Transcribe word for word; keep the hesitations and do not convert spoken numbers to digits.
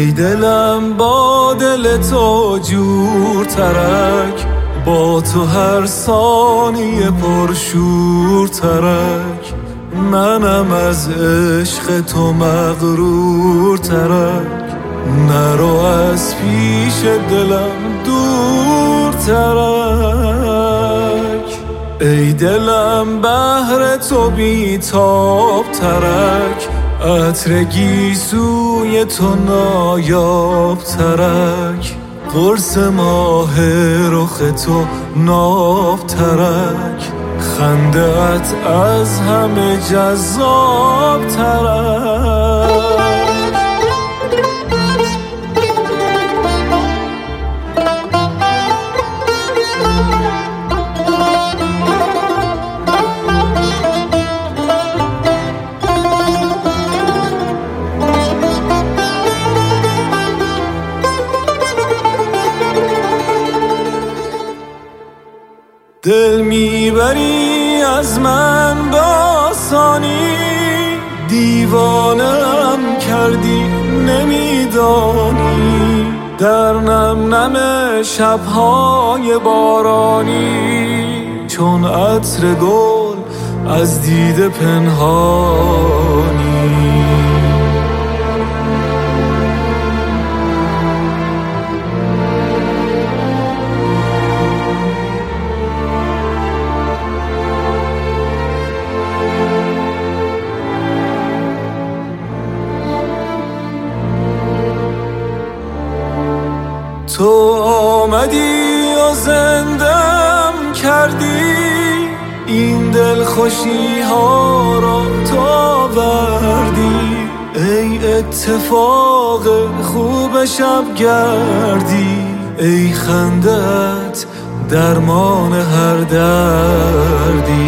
ای دلم با دل تو جور ترک، با تو هر ثانیه پرشور ترک. منم از عشق تو مغرور ترک، نرو از پیش دلم دور ترک. ای دلم بهر تو بیتاب ترک، عطر گیسوی تو نایاب ترک. قرص ماه رخ تو ناب ترک، خنده‌ات از همه جذاب ترک. دل میبری از من به آسانی، دیوانم کردی نمیدانی. در نم نم شبهای بارانی، چون عطر گل از دیده پنهانی. تو آمدی و زندم کردی، این دل خوشی ها را تو آوردی. ای اتفاق خوب شب گردی، ای خندت درمان هر دردی.